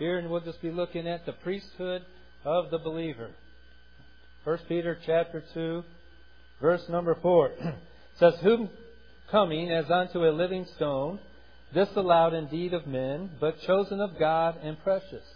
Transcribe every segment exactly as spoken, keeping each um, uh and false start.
here, and we'll just be looking at the priesthood of the believer. First Peter chapter two, verse number four. It says, "Whom coming as unto a living stone, disallowed indeed of men, but chosen of God and precious.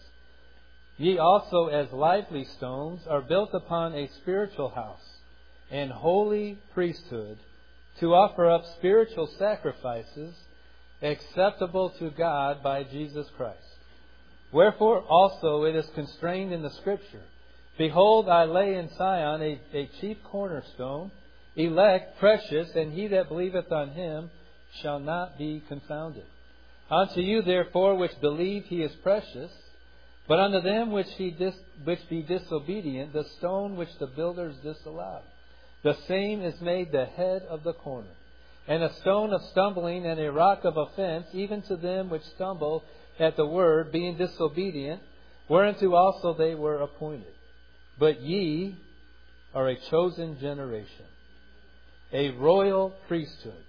Ye also as lively stones are built upon a spiritual house, and holy priesthood, to offer up spiritual sacrifices acceptable to God by Jesus Christ. Wherefore also it is constrained in the Scripture, Behold, I lay in Sion a, a chief cornerstone, elect, precious, and he that believeth on him shall not be confounded. Unto you therefore which believe he is precious, but unto them which, he dis, which be disobedient, the stone which the builders disallowed, the same is made the head of the corner, and a stone of stumbling and a rock of offense, even to them which stumble at the word, being disobedient, whereunto also they were appointed. But ye are a chosen generation, a royal priesthood,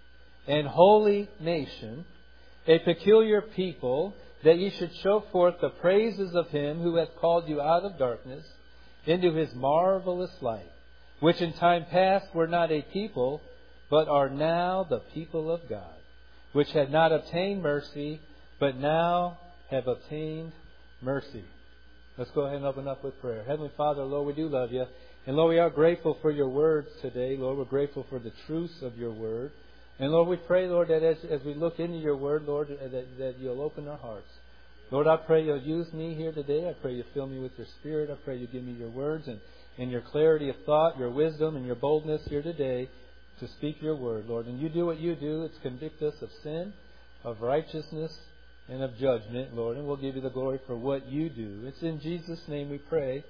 and holy nation, a peculiar people, that ye should show forth the praises of him who hath called you out of darkness into his marvelous light, which in time past were not a people, but are now the people of God, which had not obtained mercy, but now have obtained mercy." Let's go ahead and open up with prayer. Heavenly Father, Lord, we do love you. And Lord, we are grateful for your words today. Lord, we're grateful for the truths of your word. And Lord, we pray, Lord, that as, as we look into your word, Lord, that, that you'll open our hearts. Lord, I pray you'll use me here today. I pray you fill me with your Spirit. I pray you give me your words and, and your clarity of thought, your wisdom, and your boldness here today to speak your word, Lord. And you do what you do. It's convict us of sin, of righteousness, and of judgment, Lord. And we'll give you the glory for what you do. It's in Jesus' name we pray.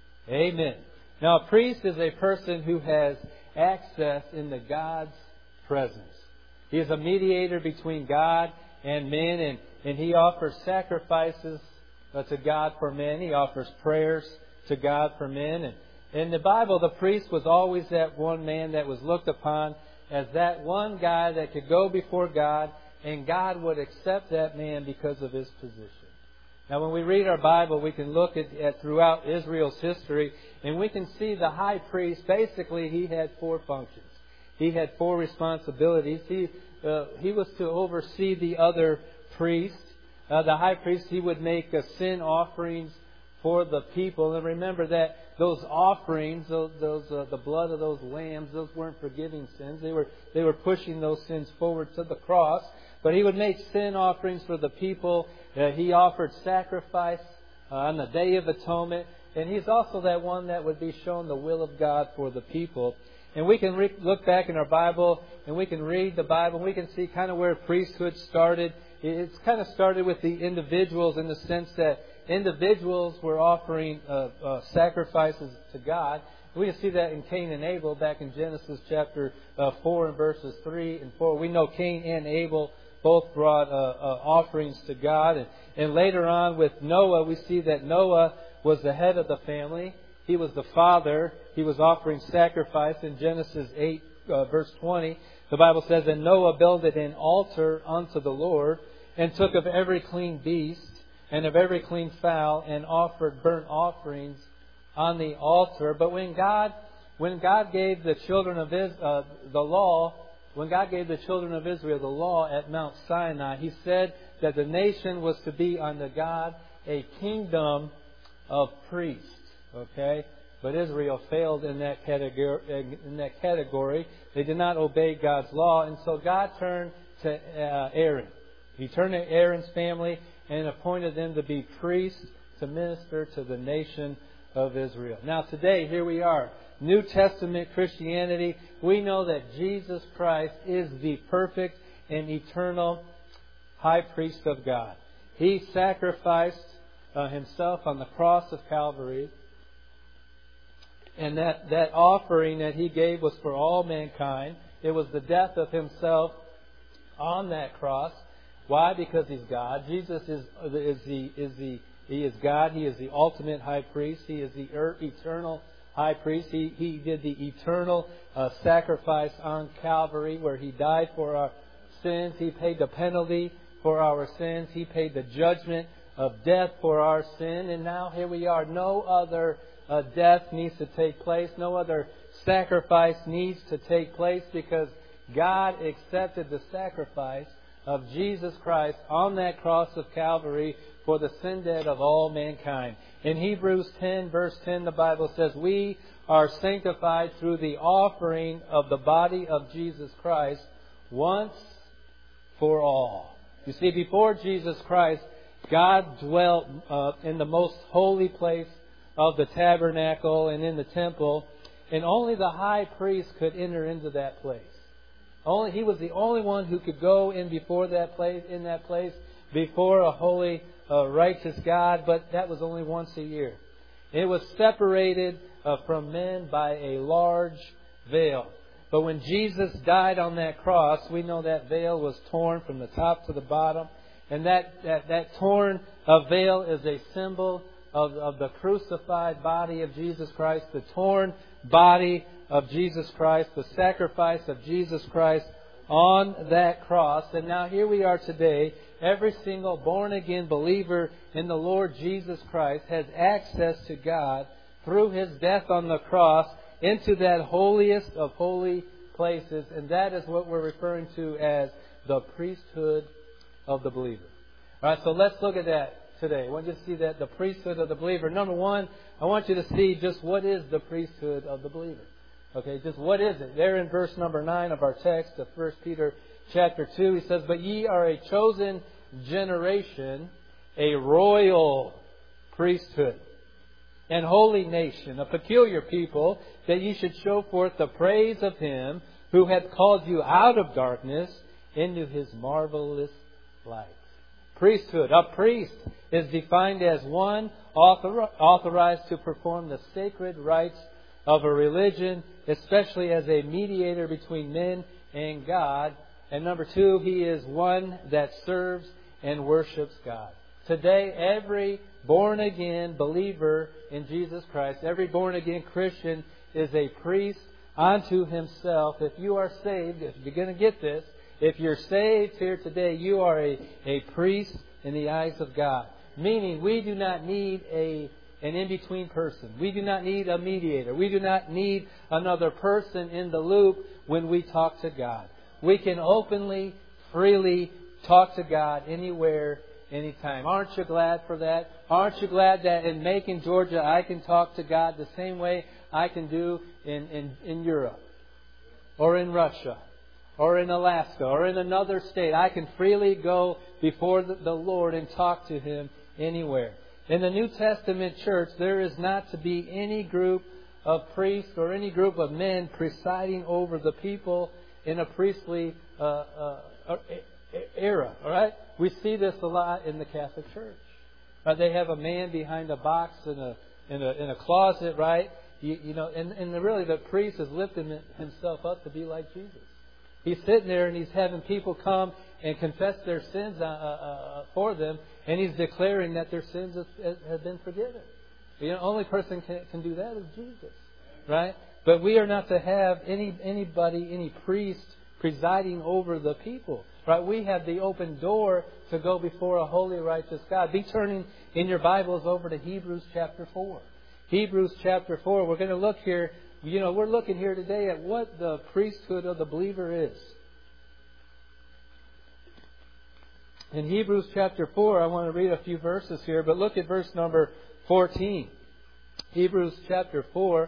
Amen. Now, a priest is a person who has access into God's presence. He is a mediator between God and men, and, and he offers sacrifices uh, to God for men. He offers prayers to God for men. And in the Bible, the priest was always that one man that was looked upon as that one guy that could go before God, and God would accept that man because of his position. Now, when we read our Bible, we can look at, at throughout Israel's history, and we can see the high priest, basically, he had four functions. He had four responsibilities. He, uh, he was to oversee the other priests. Uh, the high priest, he would make uh, sin offerings for the people. And remember that those offerings, those, those uh, the blood of those lambs, those weren't forgiving sins. They were they were pushing those sins forward to the cross. But he would make sin offerings for the people. Uh, he offered sacrifice uh, on the Day of Atonement. And he's also that one that would be shown the will of God for the people. And we can re- look back in our Bible and we can read the Bible. And we can see kind of where priesthood started. It's kind of started with the individuals in the sense that individuals were offering uh, uh, sacrifices to God. We can see that in Cain and Abel back in Genesis chapter uh, four and verses three and four. We know Cain and Abel both brought uh, uh, offerings to God. And, and later on with Noah, we see that Noah was the head of the family. He was the father. He was offering sacrifice. In Genesis eight, uh, verse twenty, the Bible says, "And Noah builded an altar unto the Lord, and took of every clean beast, and of every clean fowl, and offered burnt offerings on the altar." But when God, when God gave the children of Israel uh, the law, when God gave the children of Israel the law at Mount Sinai, He said that the nation was to be unto God a kingdom of priests. Okay, but Israel failed in that category. In that category, they did not obey God's law, and so God turned to uh, Aaron. He turned to Aaron's family and appointed them to be priests to minister to the nation of Israel. Now today, here we are. New Testament Christianity. We know that Jesus Christ is the perfect and eternal high priest of God. He sacrificed uh, Himself on the cross of Calvary. And that, that offering that He gave was for all mankind. It was the death of Himself on that cross. Why? Because He's God. Jesus is, is, the, is the, He is God. He is the ultimate high priest. He is the eternal high priest. He, he did the eternal uh, sacrifice on Calvary where He died for our sins. He paid the penalty for our sins. He paid the judgment of death for our sin. And now here we are. No other uh, death needs to take place. No other sacrifice needs to take place, because God accepted the sacrifice of Jesus Christ on that cross of Calvary for the sin debt of all mankind. In Hebrews ten, verse ten, the Bible says, "We are sanctified through the offering of the body of Jesus Christ once for all." You see, before Jesus Christ, God dwelt uh, in the most holy place of the tabernacle and in the temple, and only the high priest could enter into that place. Only he was the only one who could go in before that place, in that place, before a holy, uh, righteous God. But that was only once a year. It was separated uh, from men by a large veil. But when Jesus died on that cross, we know that veil was torn from the top to the bottom, and that that, that torn uh, veil is a symbol of, of the crucified body of Jesus Christ, the torn body of Jesus Christ, the sacrifice of Jesus Christ on that cross. And now here we are today. Every single born-again believer in the Lord Jesus Christ has access to God through His death on the cross into that holiest of holy places. And that is what we're referring to as the priesthood of the believer. All right, so let's look at that today. I want you to see that, the priesthood of the believer. Number one, I want you to see just what is the priesthood of the believer. Okay, just what is it? There in verse number nine of our text of First Peter chapter two, he says, "But ye are a chosen generation, a royal priesthood, and holy nation, a peculiar people, that ye should show forth the praise of Him who hath called you out of darkness into His marvelous light." Priesthood. A priest is defined as one author, authorized to perform the sacred rites of a religion, especially as a mediator between men and God. And number two, he is one that serves and worships God. Today, every born-again believer in Jesus Christ, every born-again Christian is a priest unto himself. If you are saved, if you're going to get this, if you're saved here today, you are a, a priest in the eyes of God. Meaning, we do not need a an in-between person. We do not need a mediator. We do not need another person in the loop when we talk to God. We can openly, freely talk to God anywhere, anytime. Aren't you glad for that? Aren't you glad that in Macon, Georgia, I can talk to God the same way I can do in, in, in Europe, or in Russia, or in Alaska, or in another state? I can freely go before the, the Lord and talk to Him anywhere. In the New Testament church, there is not to be any group of priests or any group of men presiding over the people in a priestly uh, uh, era. All right, we see this a lot in the Catholic Church. Right? They have a man behind a box in a in a in a closet, right? You, you know, and and the, really the priest is lifting himself up to be like Jesus. He's sitting there and he's having people come and confess their sins uh, uh, for them, and he's declaring that their sins have, have been forgiven. The only person can can do that is Jesus, right? But we are not to have any anybody, any priest presiding over the people, right? We have the open door to go before a holy, righteous God. Be turning in your Bibles over to Hebrews chapter four. Hebrews chapter four. We're going to look here. You know, we're looking here today at what the priesthood of the believer is. In Hebrews chapter four, I want to read a few verses here, but look at verse number fourteen. Hebrews chapter four.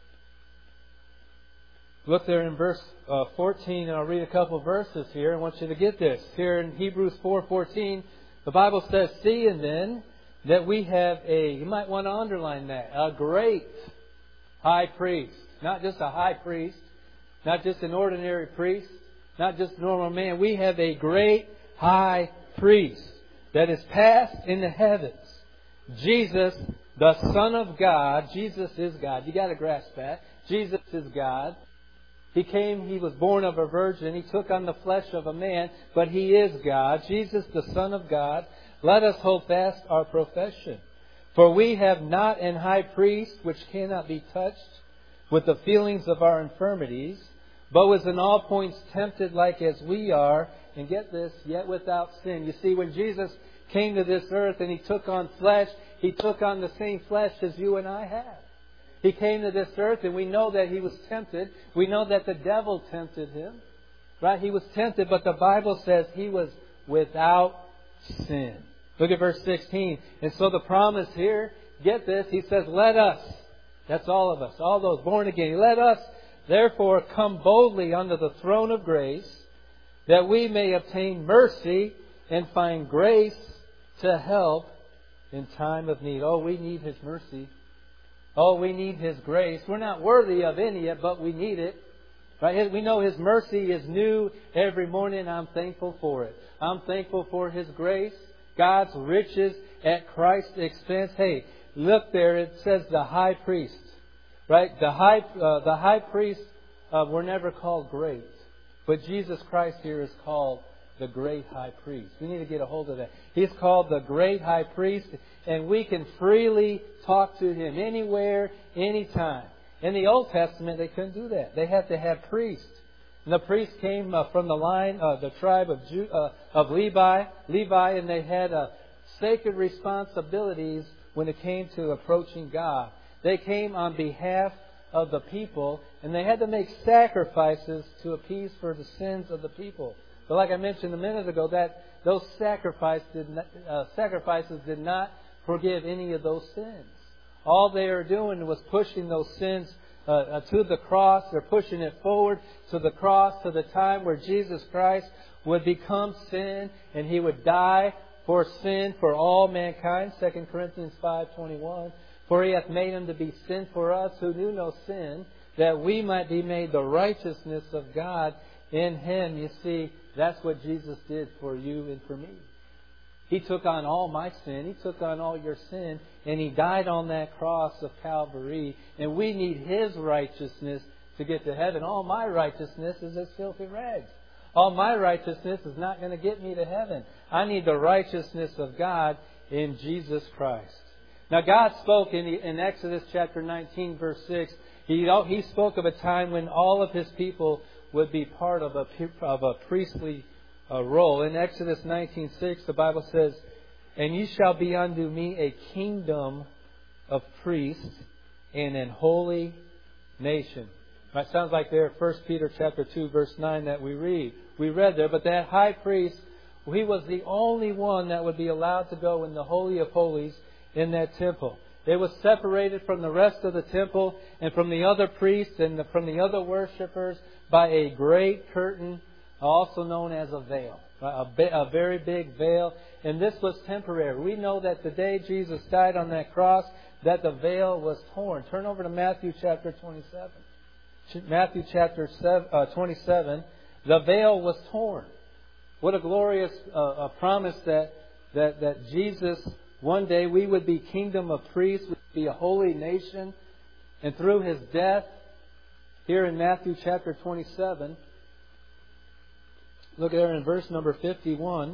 Look there in verse uh, fourteen, and I'll read a couple verses here. I want you to get this. Here in Hebrews four fourteen, the Bible says, "Seeing then that we have a," you might want to underline that, "a great high priest." Not just a high priest, not just an ordinary priest, not just a normal man. We have a great high priest that is passed in the heavens. Jesus, the Son of God. Jesus is God. You got to grasp that. Jesus is God. He came, He was born of a virgin. He took on the flesh of a man, but He is God. Jesus, the Son of God. Let us hold fast our profession. For we have not an high priest which cannot be touched with the feelings of our infirmities, but was in all points tempted like as we are, and get this, yet without sin. You see, when Jesus came to this earth and He took on flesh. He took on the same flesh as you and I have. He came to this earth, and we know that He was tempted. We know that the devil tempted Him. Right? He was tempted, but the Bible says He was without sin. Look at verse sixteen. And so the promise here, get this, He says, let us, that's all of us, all those born again, let us therefore come boldly unto the throne of grace, that we may obtain mercy and find grace to help in time of need. Oh, we need His mercy. Oh, we need His grace. We're not worthy of any of it, but we need it. Right? We know His mercy is new every morning. I'm thankful for it. I'm thankful for His grace, God's riches at Christ's expense. Hey, look there. It says the high priest. Right? The high, uh, the high priests uh, were never called great. But Jesus Christ here is called the great high priest. We need to get a hold of that. He's called the great high priest, and we can freely talk to Him anywhere, anytime. In the Old Testament, they couldn't do that. They had to have priests. And the priests came uh, from the line, uh, the tribe of Ju- uh, of Levi, Levi, and they had uh, sacred responsibilities when it came to approaching God. They came on behalf of the people, and they had to make sacrifices to appease for the sins of the people. But like I mentioned a minute ago, that those sacrifices did not, uh, sacrifices did not forgive any of those sins. All they were doing was pushing those sins uh, uh, to the cross. They're pushing it forward to the cross, to the time where Jesus Christ would become sin and He would die for sin for all mankind. Second Corinthians five twenty-one. For He hath made Him to be sin for us who knew no sin, that we might be made the righteousness of God in Him. You see, that's what Jesus did for you and for me. He took on all my sin. He took on all your sin. And He died on that cross of Calvary. And we need His righteousness to get to heaven. All my righteousness is as filthy rags. All my righteousness is not going to get me to heaven. I need the righteousness of God in Jesus Christ. Now God spoke in, the, in Exodus chapter nineteen verse six. He, he spoke of a time when all of His people would be part of a, of a priestly uh, role. In Exodus nineteen six, the Bible says, and ye shall be unto me a kingdom of priests and an holy nation. That sounds like there, First Peter chapter two, verse nine that we read. We read there, but that high priest, he was the only one that would be allowed to go in the Holy of Holies in that temple. It was separated from the rest of the temple and from the other priests and from the other worshipers by a great curtain, also known as a veil. A, a very big veil. And this was temporary. We know that the day Jesus died on that cross, that the veil was torn. Turn over to Matthew chapter twenty-seven. Matthew chapter twenty-seven. The veil was torn. What a glorious uh, a promise that, that, that Jesus, one day we would be kingdom of priests, we would be a holy nation. And through His death, here in Matthew chapter twenty-seven, look there in verse number fifty-one.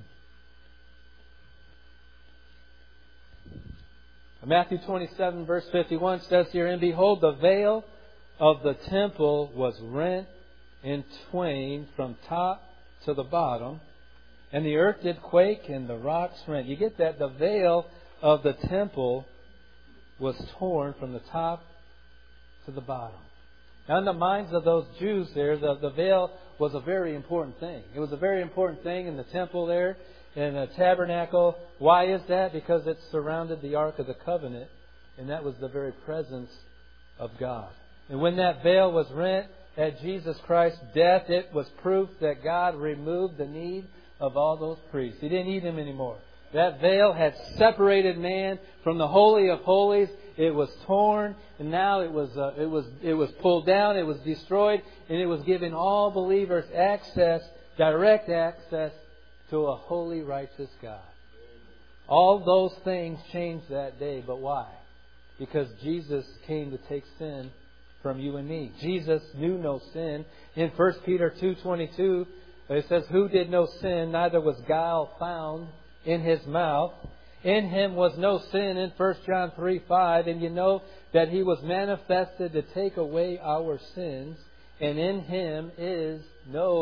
Matthew twenty-seven verse fifty-one says here, and behold, the veil of the temple was rent in twain from top to the bottom, and the earth did quake and the rocks rent. You get that? The veil of the temple was torn from the top to the bottom. Now, in the minds of those Jews there, the, the veil was a very important thing. It was a very important thing in the temple there, in the tabernacle. Why is that? Because it surrounded the Ark of the Covenant, and that was the very presence of God. And when that veil was rent at Jesus Christ's death, it was proof that God removed the need of all those priests. He didn't need them anymore. That veil had separated man from the Holy of Holies. It was torn, and now it was uh, it was it was pulled down. It was destroyed, and it was giving all believers access, direct access to a holy, righteous God. All those things changed that day, but why? Because Jesus came to take sin from you and me. Jesus knew no sin. In First Peter two twenty-two, it says, "Who did no sin, neither was guile found in His mouth. In Him was no sin," in First John three five. And you know that He was manifested to take away our sins. And in Him is no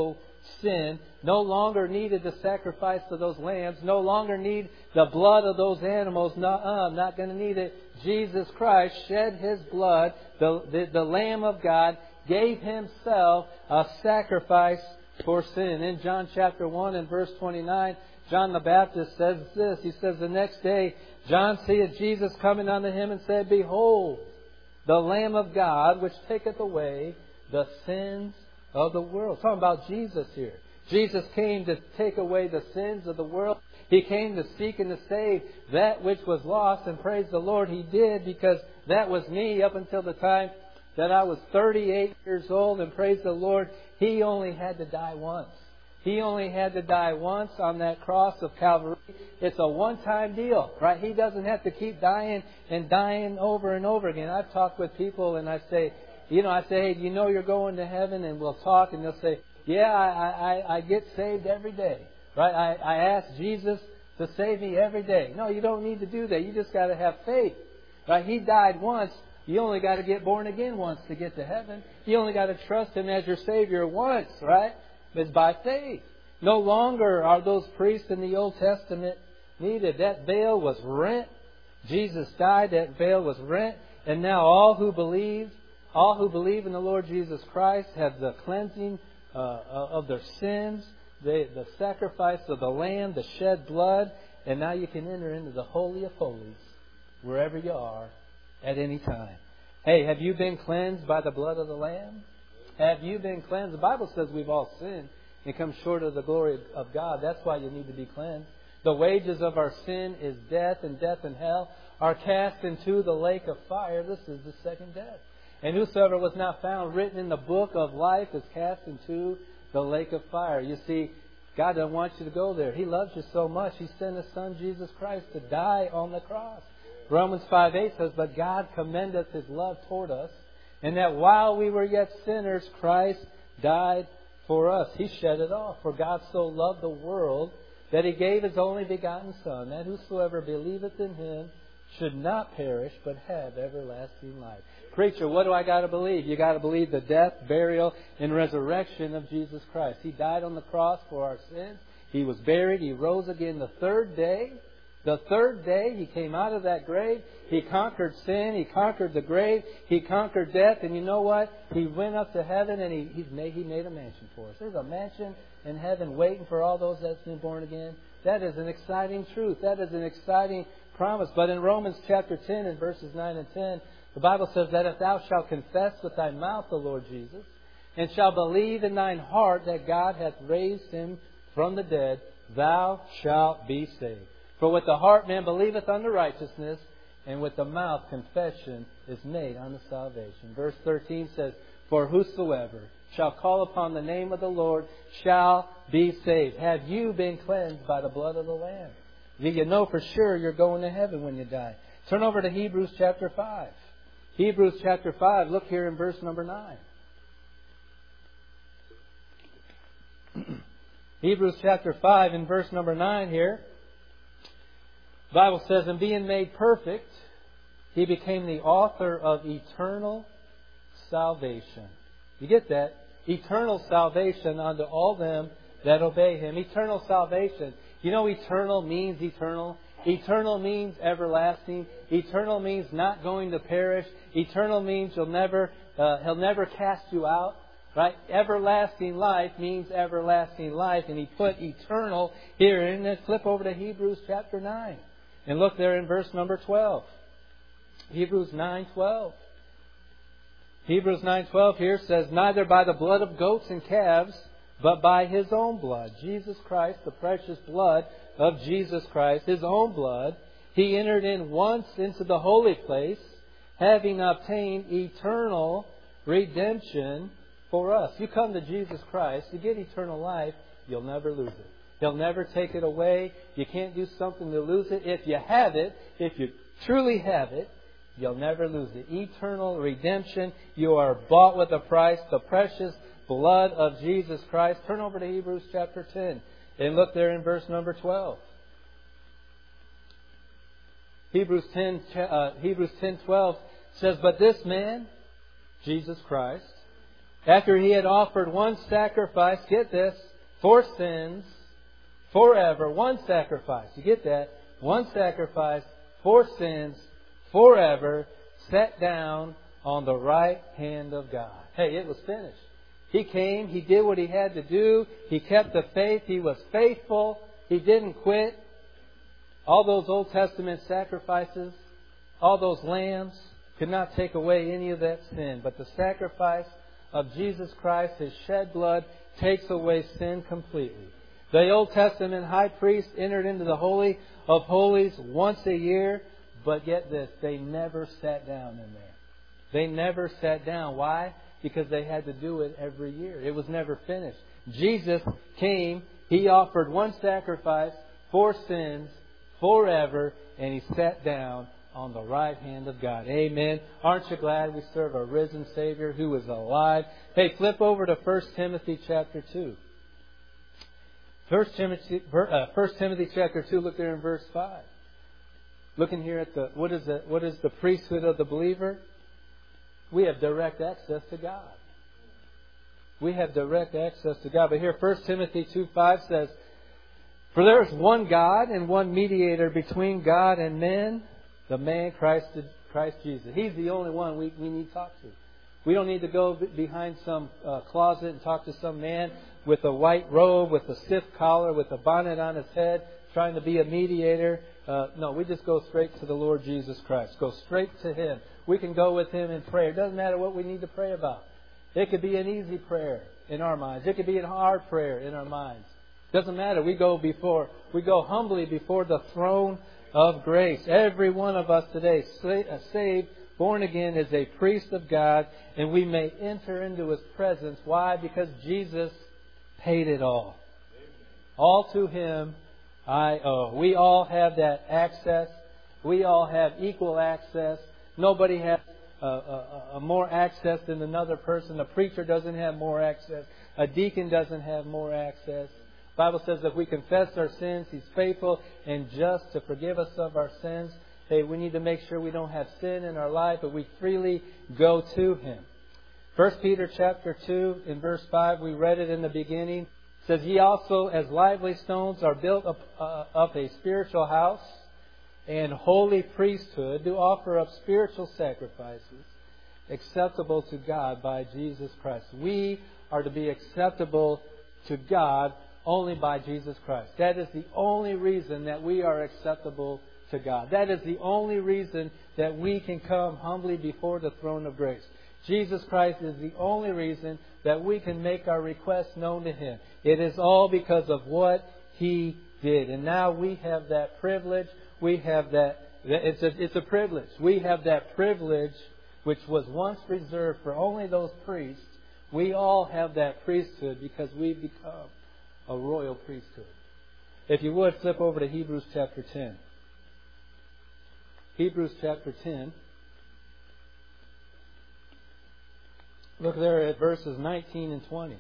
sin, no longer needed the sacrifice of those lambs, no longer need the blood of those animals. No, uh, I'm not going to need it. Jesus Christ shed His blood, the, the, the Lamb of God, gave Himself a sacrifice for sin. In John chapter one and verse twenty-nine, John the Baptist says this. He says, the next day, John seeth Jesus coming unto him and said, Behold, the Lamb of God, which taketh away the sins of the world. Talking about Jesus here. Jesus came to take away the sins of the world. He came to seek and to save that which was lost. And praise the Lord, He did, because that was me up until the time that I was thirty-eight years old. And praise the Lord, He only had to die once. He only had to die once on that cross of Calvary. It's a one-time deal, right? He doesn't have to keep dying and dying over and over again. I've talked with people and I say, you know, I say, hey, you know you're going to heaven? And we'll talk and they'll say, yeah, I, I, I get saved every day, right? I, I ask Jesus to save me every day. No, you don't need to do that. You just got to have faith, right? He died once. You only got to get born again once to get to heaven. You only got to trust Him as your Savior once, right? It's by faith. No longer are those priests in the Old Testament needed. That veil was rent. Jesus died. That veil was rent. And now all who believe, all who believe in the Lord Jesus Christ have the cleansing uh, of their sins, the, the sacrifice of the Lamb, the shed blood. And now you can enter into the Holy of Holies wherever you are at any time. Hey, have you been cleansed by the blood of the Lamb? Have you been cleansed? The Bible says we've all sinned and come short of the glory of God. That's why you need to be cleansed. The wages of our sin is death, and death and hell are cast into the lake of fire. This is the second death. And whosoever was not found written in the book of life is cast into the lake of fire. You see, God doesn't want you to go there. He loves you so much, He sent His Son, Jesus Christ, to die on the cross. Romans five eight says, But God commendeth His love toward us, and that while we were yet sinners, Christ died for us. He shed it off. For God so loved the world that He gave His only begotten Son, that whosoever believeth in Him should not perish, but have everlasting life. Preacher, what do I got to believe? You got to believe the death, burial, and resurrection of Jesus Christ. He died on the cross for our sins. He was buried. He rose again the third day. The third day, He came out of that grave. He conquered sin. He conquered the grave. He conquered death. And you know what? He went up to heaven and He, he's made, he made a mansion for us. There's a mansion in heaven waiting for all those that's been born again. That is an exciting truth. That is an exciting promise. But in Romans chapter ten and verses nine and ten, the Bible says that if thou shalt confess with thy mouth the Lord Jesus, and shalt believe in thine heart that God hath raised Him from the dead, thou shalt be saved. For with the heart man believeth unto righteousness, and with the mouth confession is made unto salvation. Verse thirteen says, For whosoever shall call upon the name of the Lord shall be saved. Have you been cleansed by the blood of the Lamb? Do you know for sure you're going to heaven when you die? Turn over to Hebrews chapter five. Hebrews chapter five, look here in verse number nine. Hebrews chapter five and verse number nine here. The Bible says, And being made perfect, He became the author of eternal salvation. You get that? Eternal salvation unto all them that obey Him. Eternal salvation. You know eternal means eternal. Eternal means everlasting. Eternal means not going to perish. Eternal means you'll never, uh, He'll never cast you out. Right? Everlasting life means everlasting life. And He put eternal here. And then flip over to Hebrews chapter nine. And look there in verse number twelve. Hebrews nine twelve. Hebrews nine twelve here says, Neither by the blood of goats and calves, but by His own blood. Jesus Christ, the precious blood of Jesus Christ, His own blood, He entered in once into the holy place, having obtained eternal redemption for us. You come to Jesus Christ, you get eternal life, you'll never lose it. He'll never take it away. You can't do something to lose it. If you have it, if you truly have it, you'll never lose it. Eternal redemption. You are bought with a price, the precious blood of Jesus Christ. Turn over to Hebrews chapter ten and look there in verse number twelve. Hebrews ten, uh, Hebrews ten twelve says, But this man, Jesus Christ, after He had offered one sacrifice, get this, for sins, forever. One sacrifice. You get that? One sacrifice for sins, forever, sat down on the right hand of God. Hey, it was finished. He came. He did what He had to do. He kept the faith. He was faithful. He didn't quit. All those Old Testament sacrifices, all those lambs, could not take away any of that sin. But the sacrifice of Jesus Christ, His shed blood, takes away sin completely. The Old Testament high priest entered into the Holy of Holies once a year, but get this, they never sat down in there. They never sat down. Why? Because they had to do it every year. It was never finished. Jesus came, He offered one sacrifice for sins forever, and He sat down on the right hand of God. Amen. Aren't you glad we serve a risen Savior who is alive? Hey, flip over to First Timothy chapter two. First Timothy, uh, First Timothy chapter two, look there in verse five. Looking here at the, what is the, what is the priesthood of the believer? We have direct access to God. We have direct access to God. But here, First Timothy two five says, "For there is one God and one mediator between God and men, the man Christ, Christ Jesus." He's the only one we, we need to talk to. We don't need to go behind some uh, closet and talk to some man with a white robe, with a stiff collar, with a bonnet on his head, trying to be a mediator. Uh, no, we just go straight to the Lord Jesus Christ. Go straight to Him. We can go with Him in prayer. It doesn't matter what we need to pray about. It could be an easy prayer in our minds. It could be a hard prayer in our minds. It doesn't matter. We go before, we go humbly before the throne of grace. Every one of us today, saved, born again, is a priest of God, and we may enter into His presence. Why? Because Jesus paid it all. All to Him I owe. We all have that access. We all have equal access. Nobody has uh, a, a more access than another person. A preacher doesn't have more access. A deacon doesn't have more access. The Bible says if we confess our sins, He's faithful and just to forgive us of our sins. Hey, we need to make sure we don't have sin in our life, but we freely go to Him. First Peter chapter two, in verse five, we read it in the beginning. It says, "Ye also, as lively stones, are built up, uh, up a spiritual house and holy priesthood, to offer up spiritual sacrifices acceptable to God by Jesus Christ." We are to be acceptable to God only by Jesus Christ. That is the only reason that we are acceptable to God. That is the only reason that we can come humbly before the throne of grace. Jesus Christ is the only reason that we can make our requests known to Him. It is all because of what He did. And now we have that privilege. We have that, it's a, it's a privilege. We have that privilege which was once reserved for only those priests. We all have that priesthood because we've become a royal priesthood. If you would, flip over to Hebrews chapter ten. Hebrews chapter ten. Look there at verses nineteen and twenty.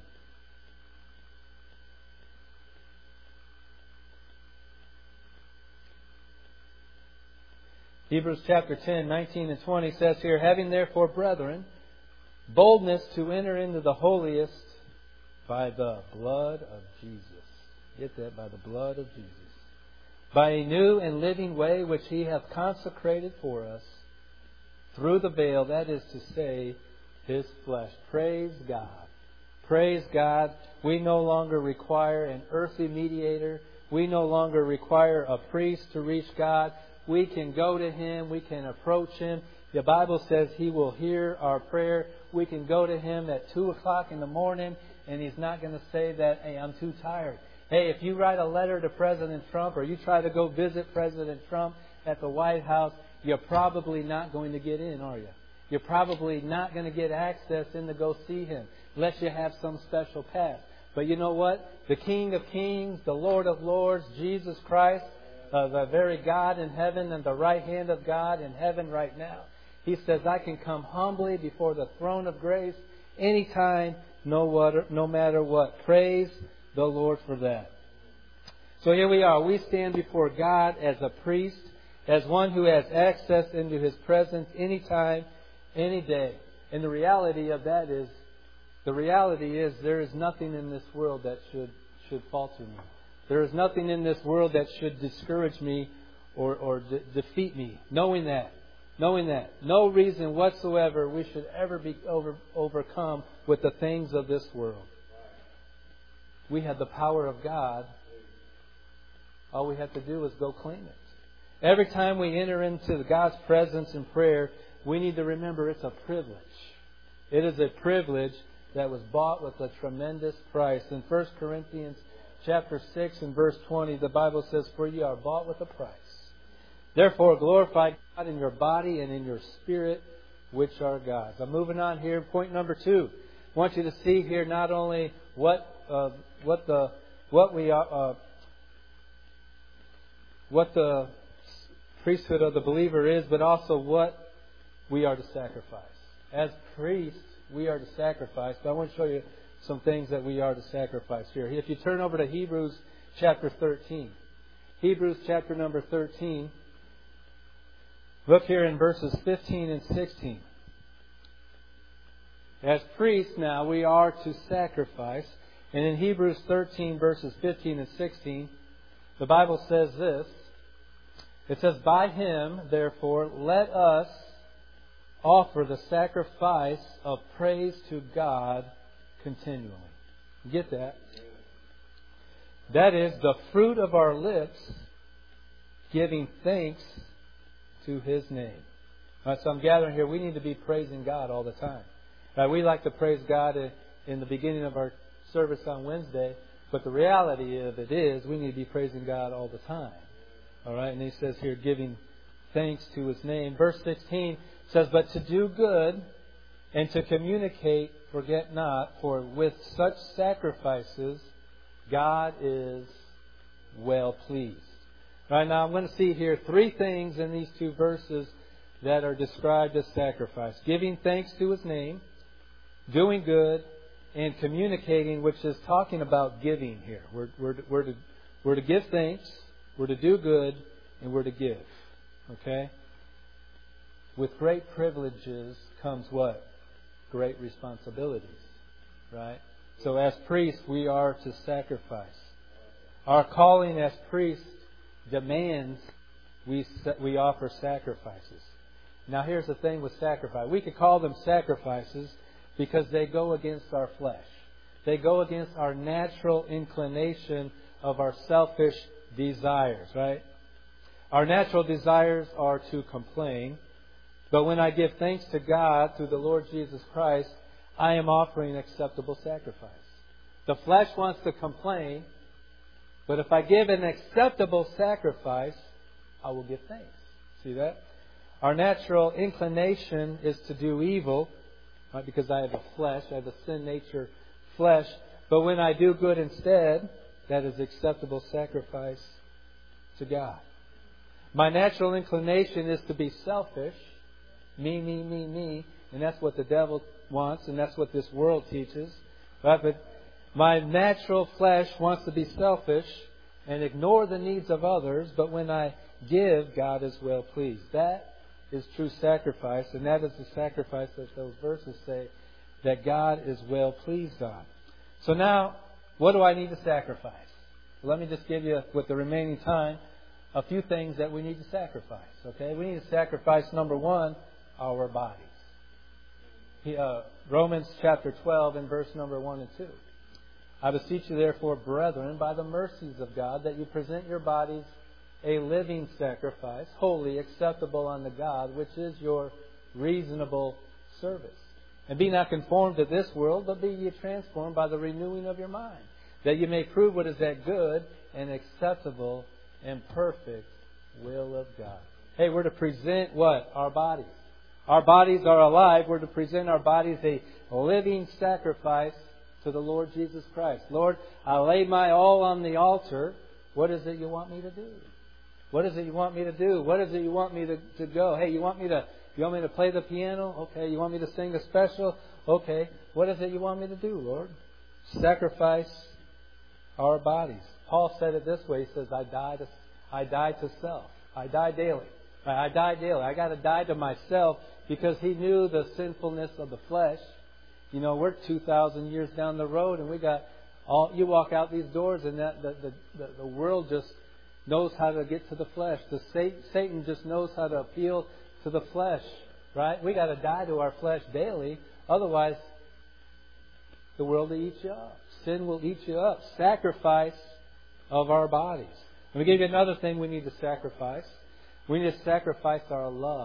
Hebrews chapter ten, nineteen and twenty says here, "Having therefore, brethren, boldness to enter into the holiest by the blood of Jesus." Get that? By the blood of Jesus. "By a new and living way which He hath consecrated for us through the veil, that is to say, His flesh." Praise God. Praise God. We no longer require an earthly mediator. We no longer require a priest to reach God. We can go to Him. We can approach Him. The Bible says He will hear our prayer. We can go to Him at two o'clock in the morning, and He's not going to say that, "Hey, I'm too tired." Hey, if you write a letter to President Trump or you try to go visit President Trump at the White House, you're probably not going to get in, are you? You're probably not going to get access in to go see Him unless you have some special pass. But you know what? The King of Kings, the Lord of Lords, Jesus Christ, uh, the very God in heaven and the right hand of God in heaven right now, He says, I can come humbly before the throne of grace anytime, no, what, no matter what. Praise the Lord for that. So here we are. We stand before God as a priest, as one who has access into His presence anytime, any day. And the reality of that is, the reality is there is nothing in this world that should should falter me. There is nothing in this world that should discourage me or, or de- defeat me. Knowing that. Knowing that. No reason whatsoever we should ever be over, overcome with the things of this world. We have the power of God. All we have to do is go claim it. Every time we enter into God's presence in prayer, we need to remember it's a privilege. It is a privilege that was bought with a tremendous price. In First Corinthians chapter six and verse twenty, the Bible says, "For ye are bought with a price. Therefore glorify God in your body and in your spirit, which are God's." I'm moving on here. Point number two. I want you to see here not only what uh, what the what we are uh, what the priesthood of the believer is, but also what we are to sacrifice. As priests, we are to sacrifice. But I want to show you some things that we are to sacrifice here. If you turn over to Hebrews chapter thirteen. Hebrews chapter number thirteen. Look here in verses fifteen and sixteen. As priests now, we are to sacrifice. And in Hebrews thirteen verses fifteen and sixteen, the Bible says this. It says, "By Him, therefore, let us offer the sacrifice of praise to God continually." Get that? That is the fruit of our lips, giving thanks to His name. All right, so I'm gathering here, we need to be praising God all the time. Right, we like to praise God in the beginning of our service on Wednesday, but the reality of it is we need to be praising God all the time. All right, and He says here, giving thanks to His name. Verse sixteen says, "But to do good and to communicate, forget not, for with such sacrifices God is well pleased." Right, now I'm going to see here three things in these two verses that are described as sacrifice. Giving thanks to His name, doing good, and communicating, which is talking about giving here. We're, we're, we're, to, we're to give thanks, we're to do good, and we're to give. Okay? With great privileges comes what? Great responsibilities. Right? So as priests, we are to sacrifice. Our calling as priests demands we we offer sacrifices. Now here's the thing with sacrifice. We could call them sacrifices because they go against our flesh. They go against our natural inclination of our selfish desires, right? Our natural desires are to complain. But when I give thanks to God through the Lord Jesus Christ, I am offering acceptable sacrifice. The flesh wants to complain, but if I give an acceptable sacrifice, I will give thanks. See that? Our natural inclination is to do evil, right? Because I have a flesh, I have a sin nature flesh. But when I do good instead, that is acceptable sacrifice to God. My natural inclination is to be selfish. Me, me, me, me. And that's what the devil wants, and that's what this world teaches. Right? But my natural flesh wants to be selfish and ignore the needs of others. But when I give, God is well pleased. That is true sacrifice, and that is the sacrifice that those verses say that God is well pleased on. So now, what do I need to sacrifice? Let me just give you, with the remaining time, a few things that we need to sacrifice. Okay, we need to sacrifice, number one, our bodies. Uh, Romans chapter twelve and verse number one and two. "I beseech you therefore, brethren, by the mercies of God, that you present your bodies a living sacrifice, holy, acceptable unto God, which is your reasonable service. And be not conformed to this world, but be ye transformed by the renewing of your mind, that you may prove what is that good and acceptable and perfect will of God." Hey, we're to present what? Our bodies. Our bodies are alive. We're to present our bodies a living sacrifice to the Lord Jesus Christ. Lord, I lay my all on the altar. What is it you want me to do? What is it you want me to do? What is it you want me to, to go? Hey, you want me to you want me to play the piano? Okay. You want me to sing a special? Okay. What is it you want me to do, Lord? Sacrifice our bodies. Paul said it this way. He says, I die to, I die to self. I die daily. I die daily. I got to die to myself, because he knew the sinfulness of the flesh. You know, we're two thousand years down the road, and we got all you walk out these doors, and that the the, the, the world just knows how to get to the flesh. The Satan just knows how to appeal to the flesh, right? We got to die to our flesh daily, otherwise the world will eat you up. Sin will eat you up. Sacrifice of our bodies. Let me give you another thing we need to sacrifice. We need to sacrifice our love.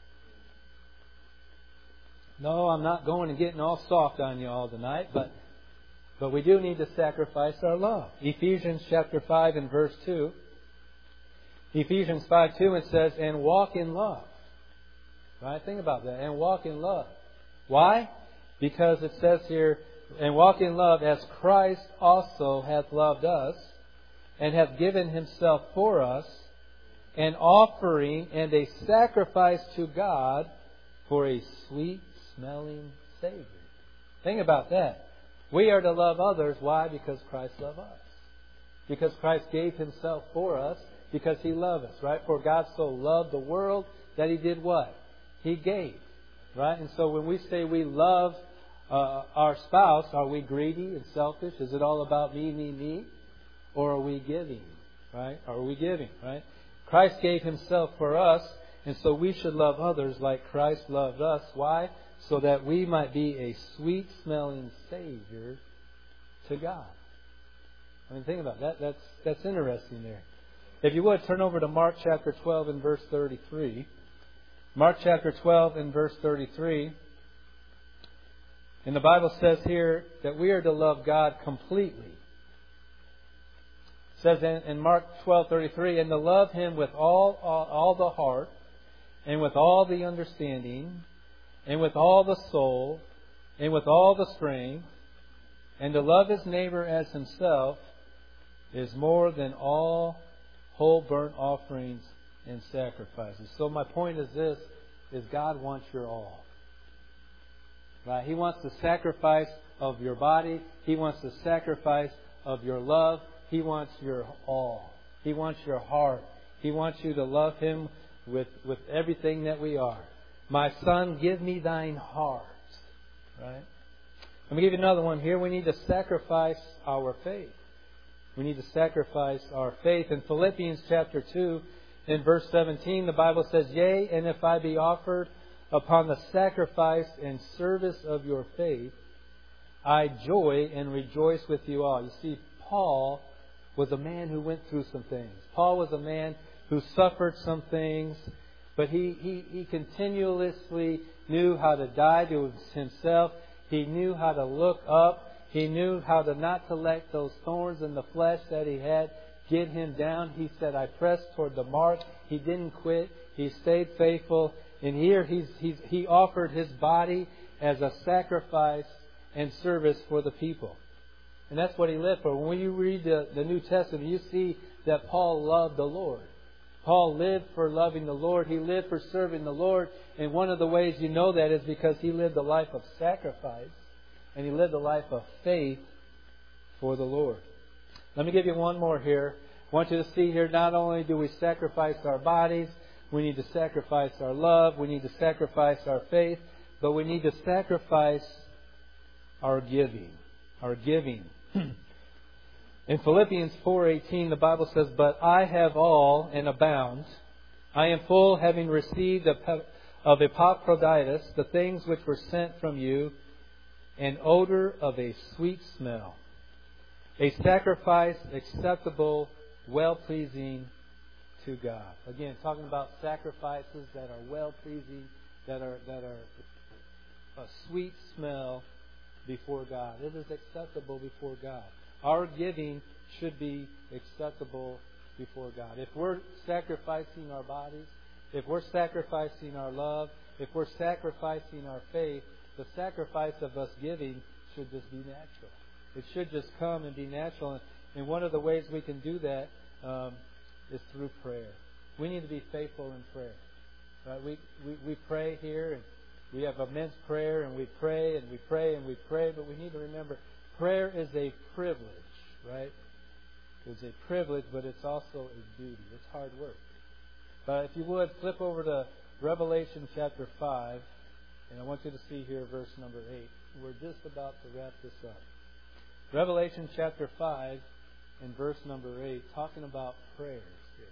No, I'm not going and getting all soft on you all tonight, but but we do need to sacrifice our love. Ephesians chapter five and verse two. Ephesians five two, it says, and walk in love. Right? Think about that. And walk in love. Why? Because it says here, and walk in love as Christ also hath loved us, and hath given Himself for us, an offering and a sacrifice to God for a sweet-smelling Savior. Think about that. We are to love others. Why? Because Christ loved us. Because Christ gave Himself for us, because He loved us, right? For God so loved the world that He did what? He gave, right? And so when we say we love uh, our spouse, are we greedy and selfish? Is it all about me, me, me? Or are we giving, right? Are we giving, right? Christ gave Himself for us, and so we should love others like Christ loved us. Why? So that we might be a sweet-smelling Savior to God. I mean, think about that. That's that's interesting there. If you would, turn over to Mark chapter twelve and verse thirty-three. Mark chapter twelve and verse thirty-three. And the Bible says here that we are to love God completely. It says in, in Mark twelve thirty-three, and to love Him with all, all, all the heart, and with all the understanding, and with all the soul, and with all the strength, and to love his neighbor as himself is more than all whole burnt offerings and sacrifices. So my point is this, is God wants your all. Right? He wants the sacrifice of your body. He wants the sacrifice of your love. He wants your all. He wants your heart. He wants you to love Him with, with everything that we are. My son, give me thine heart. Right? Let me give you another one here. We need to sacrifice our faith. We need to sacrifice our faith. In Philippians chapter two, in verse seventeen, the Bible says, Yea, and if I be offered upon the sacrifice and service of your faith, I joy and rejoice with you all. You see, Paul was a man who went through some things. Paul was a man who suffered some things, but he, he, he continuously knew how to die to himself. He knew how to look up. He knew how to not to let those thorns in the flesh that he had get him down. He said, I pressed toward the mark. He didn't quit. He stayed faithful. And here he's, he's, he offered his body as a sacrifice and service for the people. And that's what he lived for. When you read the, the New Testament, you see that Paul loved the Lord. Paul lived for loving the Lord. He lived for serving the Lord. And one of the ways you know that is because he lived a life of sacrifice. And he lived a life of faith for the Lord. Let me give you one more here. I want you to see here, not only do we sacrifice our bodies, we need to sacrifice our love, we need to sacrifice our faith, but we need to sacrifice our giving. Our giving. In Philippians four eighteen, the Bible says, But I have all and abound. I am full, having received of Epaphroditus the things which were sent from you, an odor of a sweet smell, a sacrifice acceptable, well-pleasing to God. Again, talking about sacrifices that are well-pleasing, that are that are a sweet smell before God. It is acceptable before God. Our giving should be acceptable before God. If we're sacrificing our bodies, if we're sacrificing our love, if we're sacrificing our faith, the sacrifice of us giving should just be natural. It should just come and be natural. And one of the ways we can do that um, is through prayer. We need to be faithful in prayer. Right? We, we we pray here, and we have immense prayer, and we pray, and we pray, and we pray. But we need to remember, prayer is a privilege, right? It's a privilege, but it's also a duty. It's hard work. But if you would, flip over to Revelation chapter five. And I want you to see here verse number eight. We're just about to wrap this up. Revelation chapter five and verse number eight, talking about prayers here.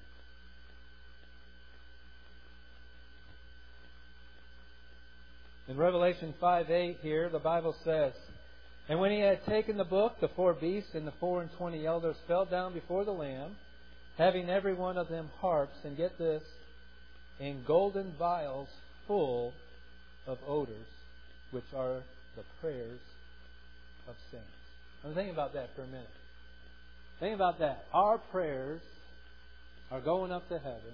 In Revelation five eight here, the Bible says, "And when he had taken the book, the four beasts and the four and twenty elders fell down before the Lamb, having every one of them harps," and get this, "in golden vials full of odors, which are the prayers of saints." I'm thinking about that for a minute. Think about that. Our prayers are going up to heaven.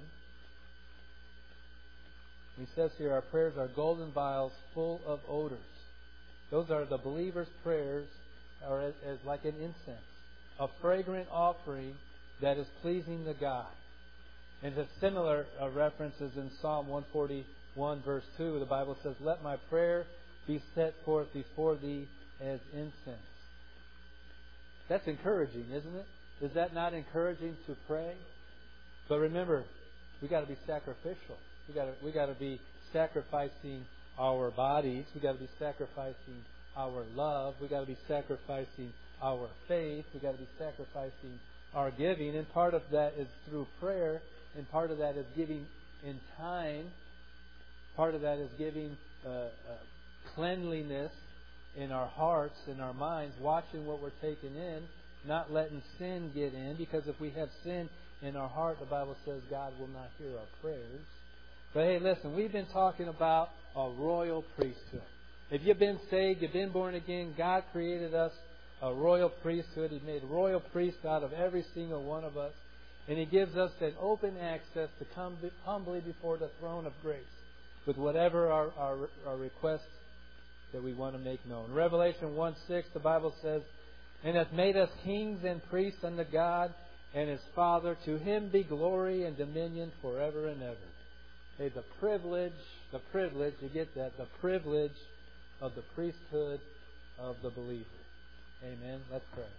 He says here, our prayers are golden vials full of odors. Those are the believer's prayers, are as, as like an incense, a fragrant offering that is pleasing to God. And the similar uh, references in Psalm one forty-one, verse two, the Bible says, "Let my prayer be set forth before thee as incense." That's encouraging, isn't it? Is that not encouraging to pray? But remember, we got to be sacrificial. We got to we got to be sacrificing our bodies. We got to be sacrificing our love. We got to be sacrificing our faith. We got to be sacrificing our giving. And part of that is through prayer, and part of that is giving in time. Part of that is giving uh, uh, cleanliness in our hearts, in our minds, watching what we're taking in, not letting sin get in, because if we have sin in our heart, the Bible says God will not hear our prayers. But hey, listen, we've been talking about a royal priesthood. If you've been saved, you've been born again, God created us a royal priesthood. He made royal priests out of every single one of us. And He gives us an open access to come humbly before the throne of grace with whatever our, our, our requests that we want to make known. Revelation one six, the Bible says, "And hath made us kings and priests unto God and His Father. To Him be glory and dominion forever and ever." Hey, the privilege, the privilege, you get that, the privilege of the priesthood of the believer. Amen. Let's pray.